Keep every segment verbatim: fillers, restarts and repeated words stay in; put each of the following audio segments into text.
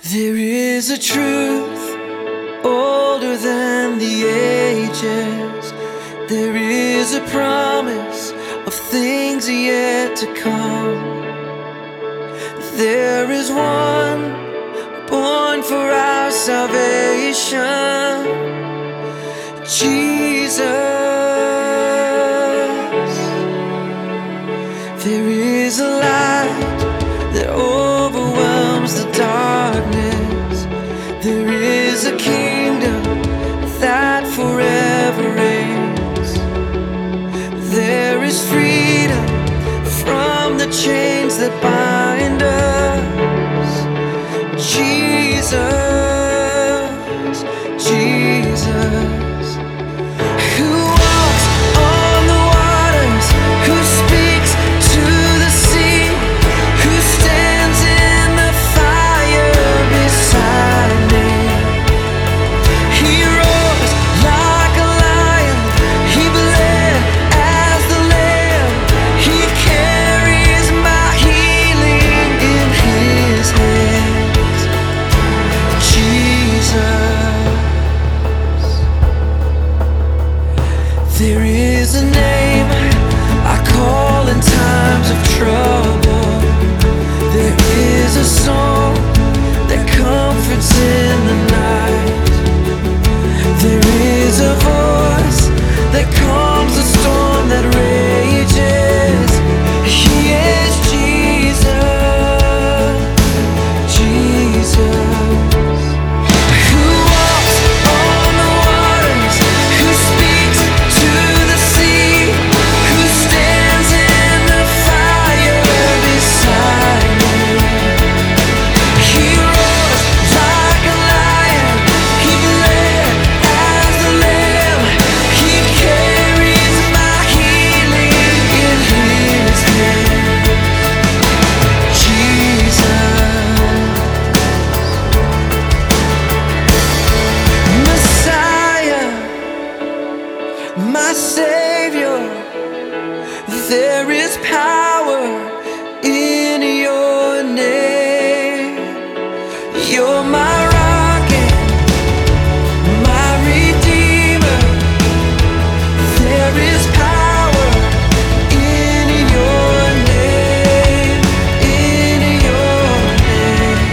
There is a truth older than the ages. There is a promise of things yet to come. There is one born for our salvation, Jesus. There is a light that overwhelms the darkness. There is a kingdom that forever reigns. There is freedom from the chains that bind us. Jesus, Jesus, who walks on the waters, who speaks to the sea, who stands in the fire beside me. He roars like a lion, he bled as the lamb. He carries my healing in his hands. Jesus. There is a name I call in times of trouble. There is a song that comforts in the night. There is a voice that calms the storm that rages. He is Jesus, Jesus. Who walks on the waters, who speaks to the sea, who stands in the fire beside me. He roars like a lion, he bled as the lamb. He carries my healing in his hands. Jesus, Messiah, my Savior. There is power in your name. You're my rock and my Redeemer. There is power in your name, in your name.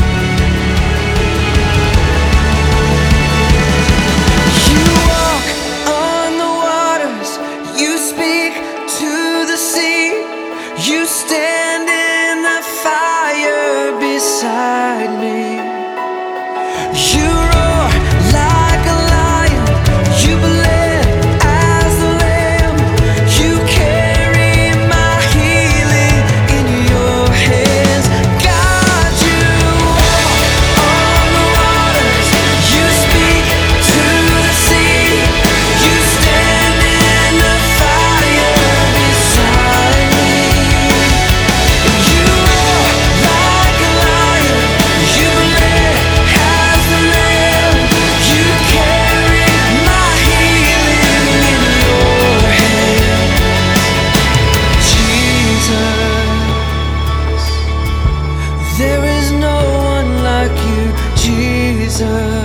You walk on the waters, you speak to the sea, you stand in the fire beside me. You roar like a lion, you bled as the lamb. You carry my healing in your hands. God, you walk on the waters, you speak to the sea, you stand in the fire beside me. You roar like a lion, you bled as the lamb. You carry my healing in your hands. Jesus, there is no one like you, Jesus.